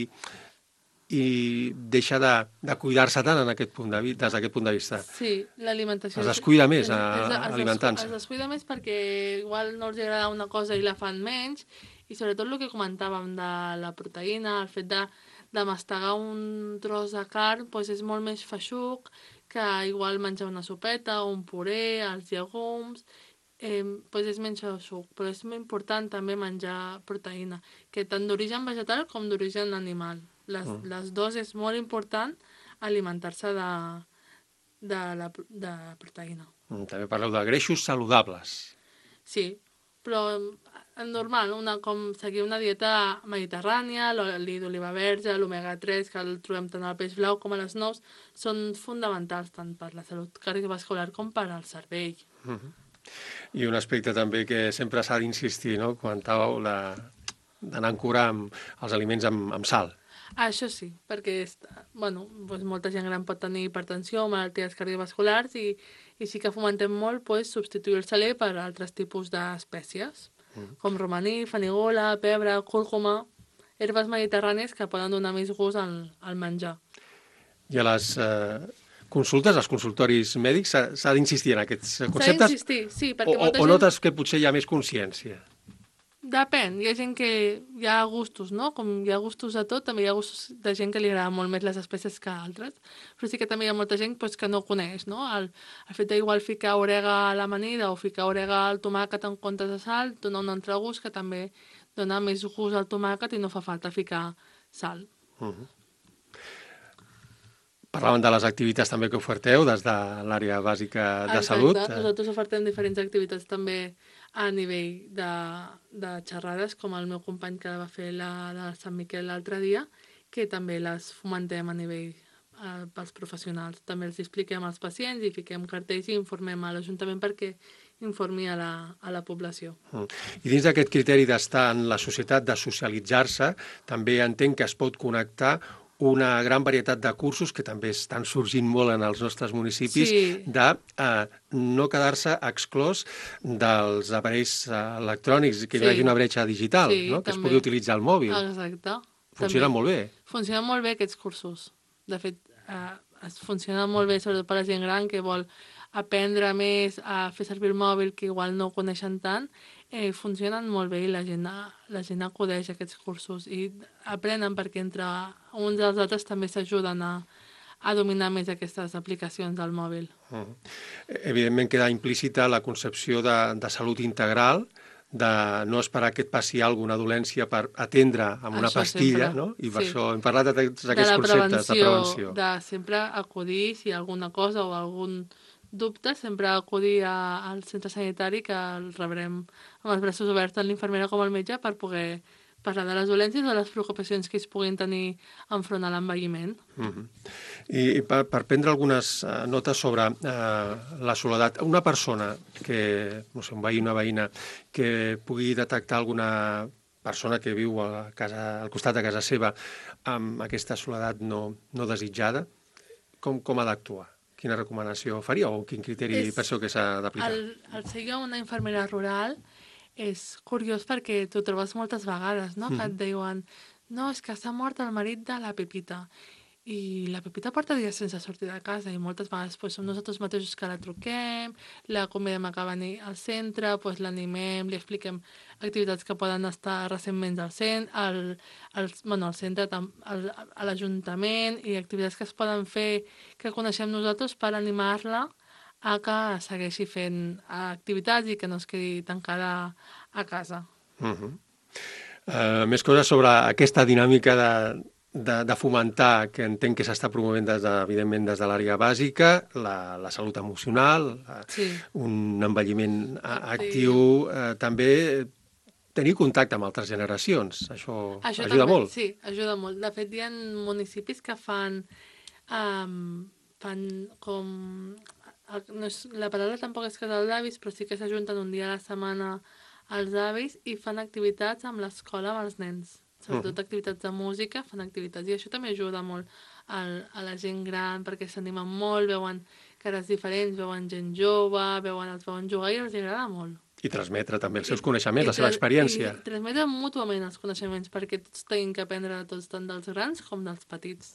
Speaker 8: i deixa de cuidar-se tant des d'aquest punt de vista.
Speaker 9: Sí, l'alimentació...
Speaker 8: Es descuida més alimentant-se.
Speaker 9: Es descuida més perquè igual no els agrada una cosa i la fan menys, i sobretot el que comentàvem de la proteïna, el fet de mastegar un tros de carn, doncs és molt més feixuc que igual menjar una sopeta o un puré, els llegums, doncs és menys feixuc, però és important també menjar proteïna, que tant d'origen vegetal com d'origen animal. Les dos és molt important alimentar-se de proteïna.
Speaker 8: També parleu de greixos saludables.
Speaker 9: Sí, però normal, com seguir una dieta mediterrània, l'oli d'oliva verge, l'omega-3, que el trobem tant al peix blau com a les nous, són fonamentals tant per la salut cardiovascular com per al cervell.
Speaker 8: I un aspecte també que sempre s'ha d'insistir, no? Comentàveu d'anar en cura amb els aliments amb sal.
Speaker 9: Això sí, perquè molta gent gran pot tenir hipertensió o malalties cardiovasculars i sí que fomentem molt substituir el saler per altres tipus d'espècies, com romaní, fenigola, pebre, cúrcuma, herbes mediterrànies que poden donar més gust al menjar.
Speaker 8: I a les consultes, als consultoris mèdics, s'ha d'insistir en aquests conceptes?
Speaker 9: S'ha d'insistir, sí, perquè molta gent...
Speaker 8: O notes que potser hi ha més consciència?
Speaker 9: Depèn, hi ha gent que hi ha gustos, no? Com hi ha gustos de tot, també hi ha gustos de gent que li agrada molt més les espècies que altres, però sí que també hi ha molta gent que no coneix, no? El fet d'igual ficar orega a l'amanida o ficar orega al tomàquet en comptes de sal dona un altre gust que també dona més gust al tomàquet i no fa falta ficar sal.
Speaker 8: Parlàvem de les activitats també que oferteu des de l'àrea bàsica de salut.
Speaker 9: Exacte, nosaltres ofertem diferents activitats també a nivell de xerrades, com el meu company que va fer la de Sant Miquel l'altre dia, que també les fomentem a nivell pels professionals. També els expliquem als pacients i fiquem cartells i informem a l'Ajuntament perquè informi a la població.
Speaker 8: I dins d'aquest criteri d'estar en la societat, de socialitzar-se, també entenc que es pot connectar una gran varietat de cursos que també estan sorgint molt en els nostres municipis, de no quedar-se exclòs dels aparells electrònics, que hi hagi una bretxa digital, no? Que es pugui utilitzar el mòbil.
Speaker 9: Exacte.
Speaker 8: Funcionen molt bé.
Speaker 9: Funcionen molt bé aquests cursos. De fet, funcionen molt bé, sobretot per la gent gran que vol aprendre més a fer servir el mòbil, que igual no coneixen tant. Funcionen molt bé i la gent acudeix a aquests cursos i aprenen perquè entre uns i els altres també s'ajuden a dominar més aquestes aplicacions del mòbil.
Speaker 8: Evidentment queda implícita la concepció de salut integral de no esperar que et passi alguna dolència per atendre amb una pastilla, no? I per això hem parlat d'aquests conceptes de prevenció.
Speaker 9: De sempre acudir, si hi ha alguna cosa o algun dubte, sempre acudir al centre sanitari, que el rebrem amb els braços oberts tant l'infermera com el metge per poder parlar de les dolències o de les preocupacions que es puguin tenir enfront a l'envelliment.
Speaker 8: I per prendre algunes notes sobre la soledat, una persona que, no sé, un veí, una veïna, que pugui detectar alguna persona que viu al costat de casa seva amb aquesta soledat no desitjada, com ha d'actuar? Quina recomanació faria o quin criteri penseu que s'ha d'aplicar?
Speaker 9: El ser jo una infermera rural és curiós perquè t'ho trobes moltes vegades, no? Que et diuen, no, és que s'ha mort el marit de la Pepita. I la Pepita porta dies sense sortir de casa i moltes vegades som nosaltres mateixos que la truquem, la convidem a que vagi al centre, l'animem, li expliquem activitats que poden estar recentment al centre, al centre, a l'Ajuntament, i activitats que es poden fer que coneixem nosaltres per animar-la a que segueixi fent activitats i que no es quedi tancada a casa.
Speaker 8: Més coses sobre aquesta dinàmica de fomentar, que entenc que s'està promovent evidentment des de l'àrea bàsica, la salut emocional, un envelliment actiu, també tenir contacte amb altres generacions. Això ajuda molt.
Speaker 9: Sí, ajuda molt. De fet, hi ha municipis que fan com... La paraula tampoc és casal d'avis, però sí que s'ajunten un dia a la setmana els avis i fan activitats amb l'escola amb els nens. Sobretot activitats de música, fan activitats. I això també ajuda molt a la gent gran, perquè s'animen molt, veuen cares diferents, veuen gent jove, els veuen jugar i els agrada molt.
Speaker 8: I transmetre també els seus coneixements, la seva experiència.
Speaker 9: I transmetre mútuament els coneixements, perquè tots tenim que aprendre de tots, tant dels grans com dels petits.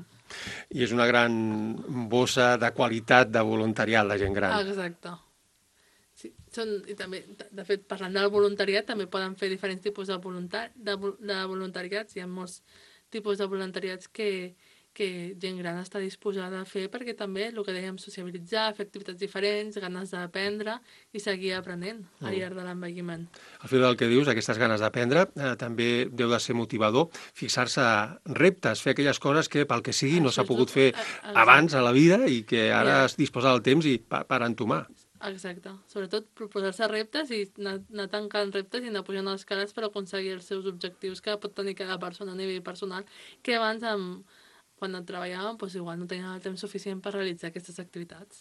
Speaker 8: I és una gran bossa de qualitat de voluntariat, la gent gran.
Speaker 9: Exacte. Sí, i també, de fet, parlant del voluntariat, també poden fer diferents tipus de voluntariats. Hi ha molts tipus de voluntariats que gent gran està disposada a fer, perquè també, el que dèiem, sociabilitzar, fer activitats diferents, ganes d'aprendre i seguir aprenent al llarg de l'envelliment.
Speaker 8: Al fil del que dius, aquestes ganes d'aprendre, també deu de ser motivador fixar-se reptes, fer aquelles coses que, pel que sigui, no s'ha pogut fer abans a la vida i que ara es disposa del temps i per entomar.
Speaker 9: Exacte. Sobretot proposar-se reptes i anar tancant reptes i anar pujant les cares per aconseguir els seus objectius que pot tenir cada persona a nivell personal, que abans quan treballàvem, igual no tenia el temps suficient per realitzar aquestes activitats.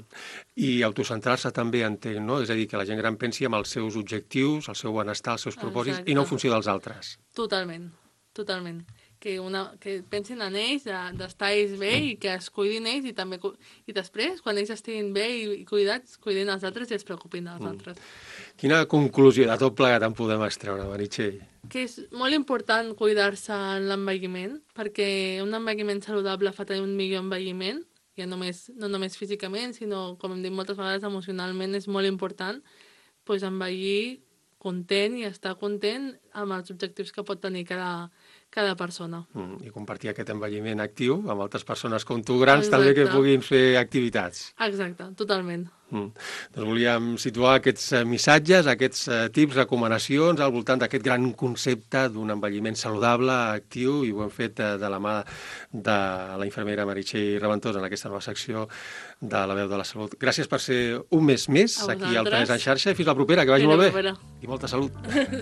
Speaker 8: I autocentrar-se també, entenc, no? És a dir, que la gent gran pensi en els seus objectius, el seu benestar, els seus propòsits, i no en funció dels altres.
Speaker 9: Totalment, totalment. Que pensin en ells, d'estar ells bé i que es cuidin ells i després, quan ells estiguin bé i cuidats, cuidin els altres i es preocupin dels altres.
Speaker 8: Quina conclusió de tot plegat en podem extreure, Meritxell?
Speaker 9: Que és molt important cuidar-se en l'envelliment, perquè un envelliment saludable fa tenir un millor envelliment, ja no només físicament, sinó, com hem dit moltes vegades, emocionalment és molt important envellir content i estar content amb els objectius que pot tenir cada persona.
Speaker 8: I compartir aquest envelliment actiu amb altres persones com tu grans, també que puguin fer activitats.
Speaker 9: Exacte, totalment.
Speaker 8: Doncs volíem situar aquests missatges, aquests tips, recomanacions al voltant d'aquest gran concepte d'un envelliment saludable, actiu, i ho hem fet de la mà de la infermera Meritxell Raventós en aquesta nova secció de La Veu de la Salut. Gràcies per ser un mes més aquí al Penedès en xarxa i fins la propera, que vagi molt bé. I molta salut.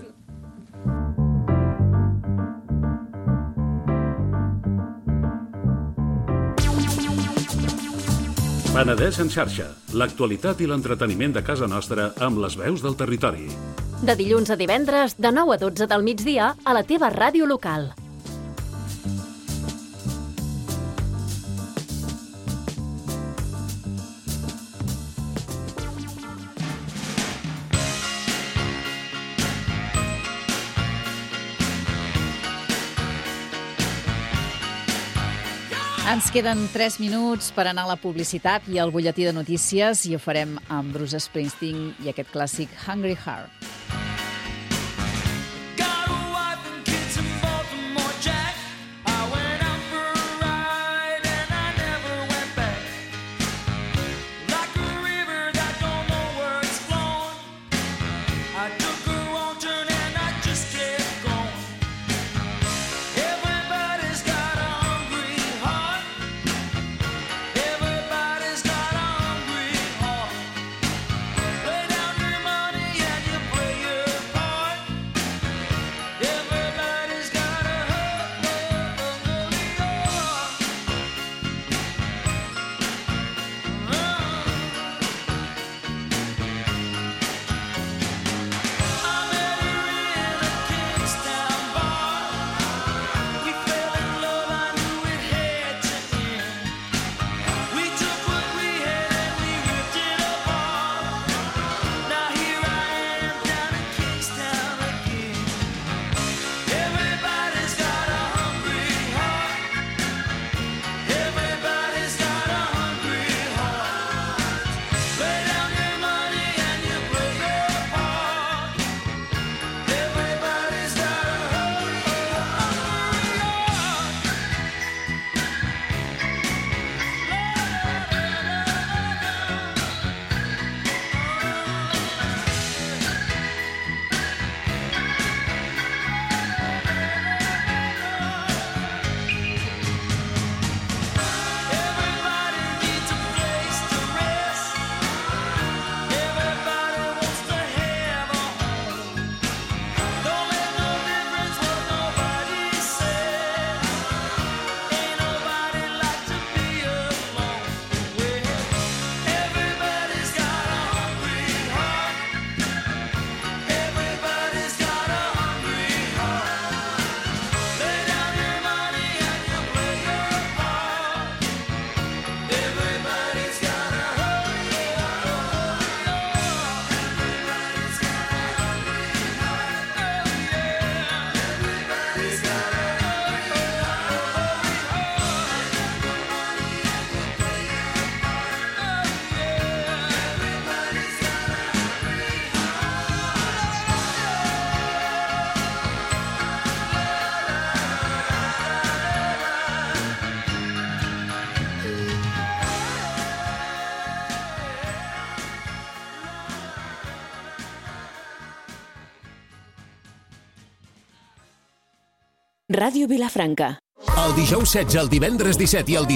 Speaker 2: Penedès en xarxa, l'actualitat i l'entreteniment de casa nostra amb les veus del territori.
Speaker 7: De dilluns a divendres, de 9 a 12 del migdia, a la teva ràdio local.
Speaker 1: Ens queden 3 minuts per anar a la publicitat i al butlletí de notícies i ho farem amb Bruce Springsteen i aquest clàssic Hungry Heart.
Speaker 10: I took a Ràdio Vilafranca.
Speaker 11: El dijous 16, el divendres 17 i el